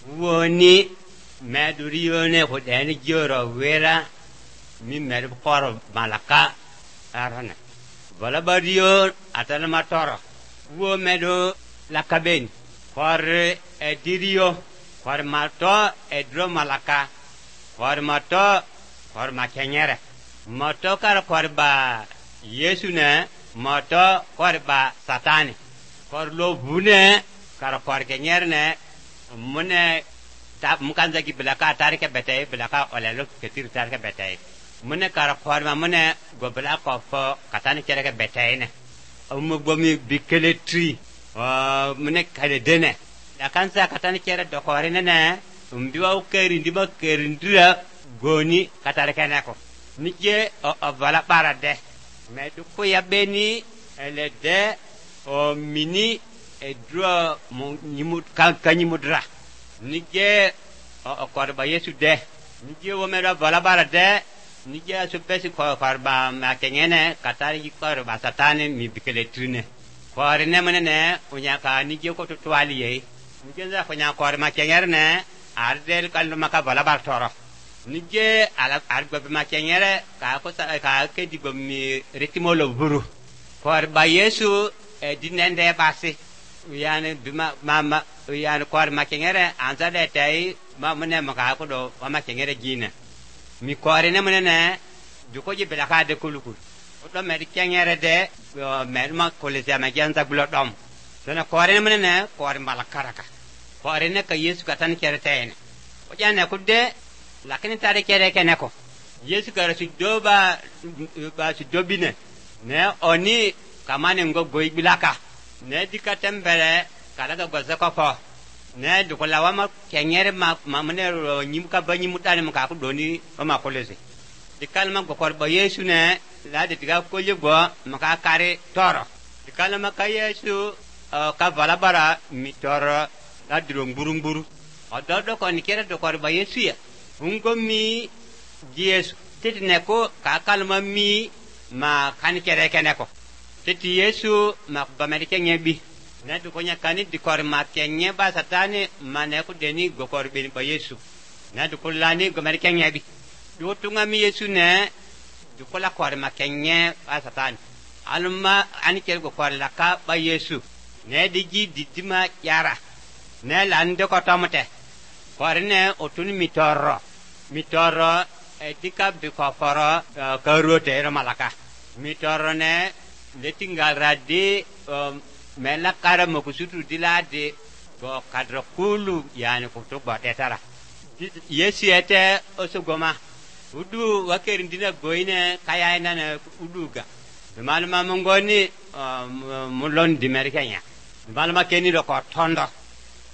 woni medurione ko deni joro wera mi mer kor malaka arana bala badio atana matoro wo medo lakaben kor edirio kor mato edro malaka kor mato kor makenyere mato kar kor ba yesu ne mato kor ba satani kor lo bune kar kor kenyere ne mune ta mukan zagi belaka tarike betay belaka olelo ketir tarike betay mune kar kor ma mune go belaka fo katani kereke betay ne mu bomi bikeletri mune kale dene akan sa katani kere do kore ne umbiwa ukeri ndiba kerindira goni katale kenako nije o vala parade me du ko yabeni ele de o mini e dro mo nyimut kanyimudra nije o korba yesu de nije wo me do vala parade nije so pesi ko farba ma kenyene katari ko ba satane mi bikeletrine kore ne menene unya ka nije ko to twaliye nije za ko nya kore ma kenyere ne ardel kallo maka vala bartoro nije ala argo ma kenyere ka ko ka ke digo mi retimolo buru kor ba yesu e dinende basi yani bima mama yani kor ma kenyere anza de tay ma mene maka ko do ma kenyere gina mi kore ne mene du ko jibe la ka de kulukul o do me kenyere de me ma ko le jama janza bulo dom sona kore ne mene kor mbala karaka kore ne ka yesu ka tan kere tayne o jane ko de lakini tare kere keneko yesu ka rasu doba ba su dobine ne oni kamane ngo goy bilaka ne dikatembere kala ga goza ko fo ne du ko lawama kenyere ma mane nyim ka banyi mutane ma ka ko doni o ma kolese dikalma go kor ba yesu ne la de diga ko yego ma ka kare toro dikalma ka yesu ka balabara mi toro la diro ngurunguru ododo ko ni kere do kor ba yesu ya ungo mi yesu titne ko ka kalma mi ma kan kere keneko titi yesu ma ba merike nyebi ne du ko nyakani di kor ma kenye ba satani mane ko deni go kor be ba yesu ne du ko lani go merike nyebi du tunga mi yesu ne du ko la kor ma kenye ba satani alma ani kere go kor la ka ba yesu ne di ji didima yara ne lande ko tomate kor ne otuni mitoro etika bi ko foro ka rote malaka mitoro ne le tingal radi mela kara mo kusutu dilade go kadro kulu yani ko to batetara yesu ete osogoma udu wakerin dina goine kaya nana uduga malama mongoni mulon di merikanya malama keni do ko tondo